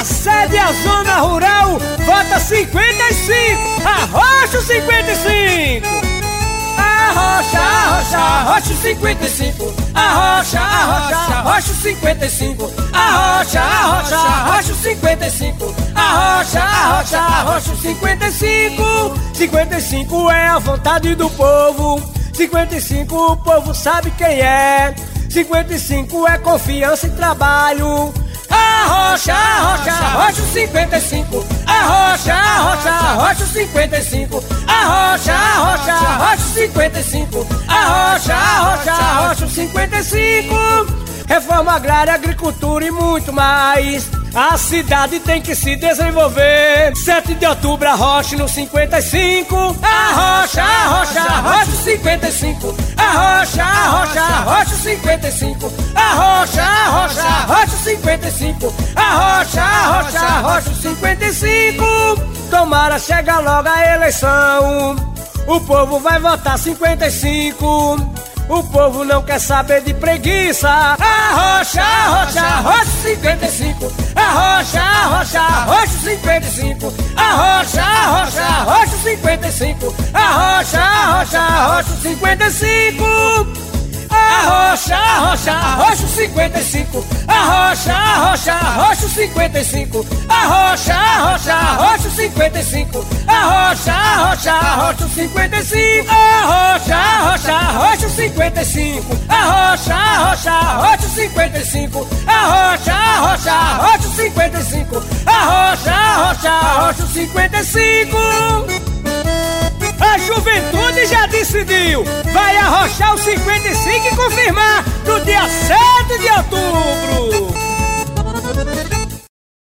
A sede é a zona rural, vota 55, arrocha 55. Arrocha, arrocha, arrocha 55. Arrocha, arrocha, arrocha 55. Arrocha, arrocha, arrocha 55. Arrocha, arrocha, arrocha 55. 55 é a vontade do povo. 55 o povo sabe quem é. 55 é confiança e trabalho. Arrocha, arrocha, arrocha 55. Arrocha, arrocha, arrocha 55. Arrocha, arrocha, arrocha 55. Arrocha, arrocha, arrocha 55. Reforma agrária, agricultura e muito mais. A cidade tem que se desenvolver. 7 de outubro, arrocha no 55. Arrocha, arrocha, arrocha 55. Arrocha, arrocha, arrocha 55. Arrocha, arrocha, arrocha 55. Arrocha, arrocha, arrocha 55. Tomara chega logo a eleição. O povo vai votar 55. O povo não quer saber de preguiça. Arrocha, arrocha, arrocha 55. Arrocha, arrocha, arrocha 55. Arrocha, arrocha, arrocha 55. Arrocha, arrocha, arrocha 55. Arrocha, arrocha, arrocha 55. Arrocha, arrocha, arrocha 55. Arrocha, arrocha, arrocha 55. Arrocha, arrocha, arrocha 55. Arrocha, arrocha, arrocha 55. Arrocha, arrocha, arrocha 55. Arrocha, arrocha, arrocha 55. Arrocha, arrocha, arrocha 55. A juventude já decidiu, vai arrochar o 55 e confirmar no dia 7 de outubro.